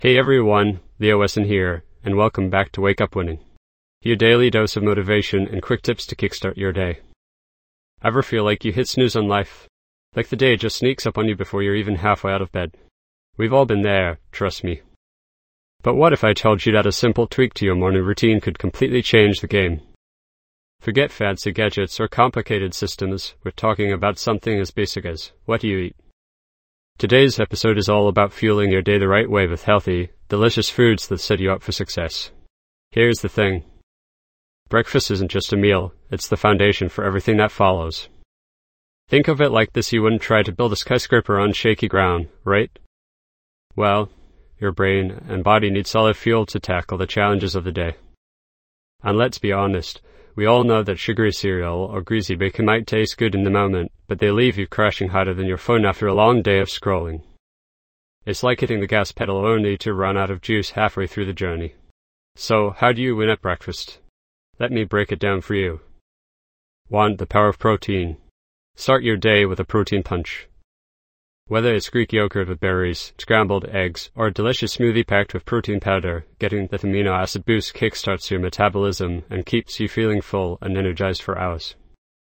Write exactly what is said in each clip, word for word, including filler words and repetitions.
Hey everyone, Leo Wesson here, and welcome back to Wake Up Winning, your daily dose of motivation and quick tips to kickstart your day. Ever feel like you hit snooze on life? Like the day just sneaks up on you before you're even halfway out of bed? We've all been there, trust me. But what if I told you that a simple tweak to your morning routine could completely change the game? Forget fancy gadgets or complicated systems, we're talking about something as basic as, what do you eat? Today's episode is all about fueling your day the right way with healthy, delicious foods that set you up for success. Here's the thing. Breakfast isn't just a meal, it's the foundation for everything that follows. Think of it like this: you wouldn't try to build a skyscraper on shaky ground, right? Well, your brain and body need solid fuel to tackle the challenges of the day. And let's be honest, we all know that sugary cereal or greasy bacon might taste good in the moment, but they leave you crashing harder than your phone after a long day of scrolling. It's like hitting the gas pedal only to run out of juice halfway through the journey. So, how do you win at breakfast? Let me break it down for you. one. The power of protein. Start your day with a protein punch. Whether it's Greek yogurt with berries, scrambled eggs, or a delicious smoothie packed with protein powder, getting that amino acid boost kickstarts your metabolism and keeps you feeling full and energized for hours.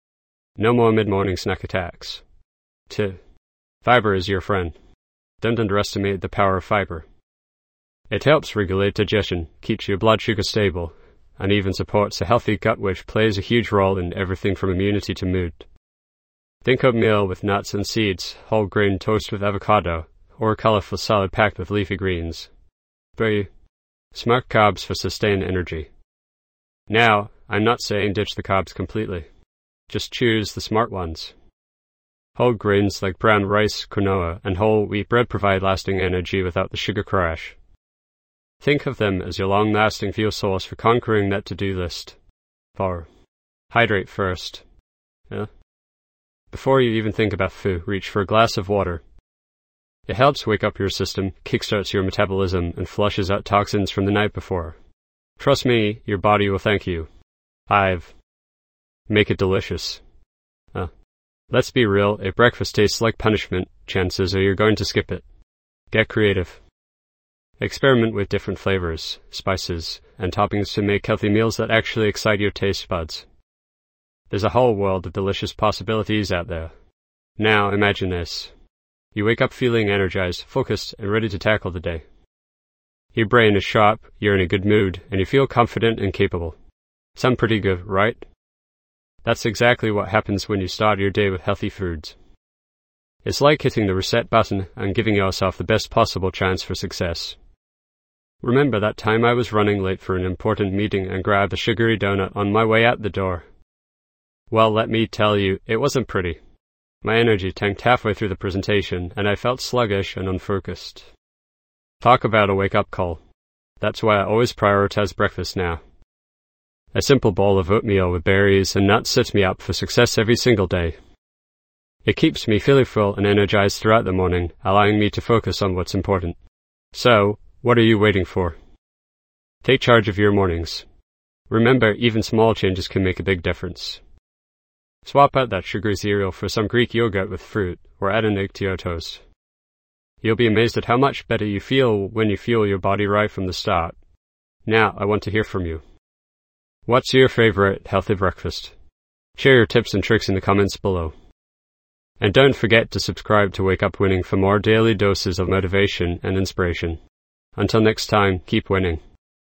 No more mid-morning snack attacks. two. Fiber is your friend. Don't underestimate the power of fiber. It helps regulate digestion, keeps your blood sugar stable, and even supports a healthy gut, which plays a huge role in everything from immunity to mood. Think oatmeal with nuts and seeds, whole grain toast with avocado, or a colorful salad packed with leafy greens. three. Smart carbs for sustained energy. Now, I'm not saying ditch the carbs completely. Just choose the smart ones. Whole grains like brown rice, quinoa, and whole wheat bread provide lasting energy without the sugar crash. Think of them as your long-lasting fuel source for conquering that to-do list. four. Hydrate first. Yeah. Before you even think about food, reach for a glass of water. It helps wake up your system, kickstarts your metabolism, and flushes out toxins from the night before. Trust me, your body will thank you. five. Make it delicious. Uh, let's be real, if breakfast tastes like punishment, chances are you're going to skip it. Get creative. Experiment with different flavors, spices, and toppings to make healthy meals that actually excite your taste buds. There's a whole world of delicious possibilities out there. Now, imagine this. You wake up feeling energized, focused, and ready to tackle the day. Your brain is sharp, you're in a good mood, and you feel confident and capable. Sound pretty good, right? That's exactly what happens when you start your day with healthy foods. It's like hitting the reset button and giving yourself the best possible chance for success. Remember that time I was running late for an important meeting and grabbed a sugary donut on my way out the door? Well, let me tell you, it wasn't pretty. My energy tanked halfway through the presentation, and I felt sluggish and unfocused. Talk about a wake-up call. That's why I always prioritize breakfast now. A simple bowl of oatmeal with berries and nuts sets me up for success every single day. It keeps me feeling full and energized throughout the morning, allowing me to focus on what's important. So, what are you waiting for? Take charge of your mornings. Remember, even small changes can make a big difference. Swap out that sugary cereal for some Greek yogurt with fruit, or add an egg to your toast. You'll be amazed at how much better you feel when you fuel your body right from the start. Now, I want to hear from you. What's your favorite healthy breakfast? Share your tips and tricks in the comments below. And don't forget to subscribe to Wake Up Winning for more daily doses of motivation and inspiration. Until next time, keep winning.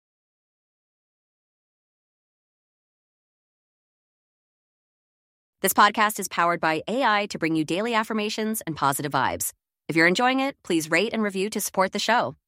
This podcast is powered by A I to bring you daily affirmations and positive vibes. If you're enjoying it, please rate and review to support the show.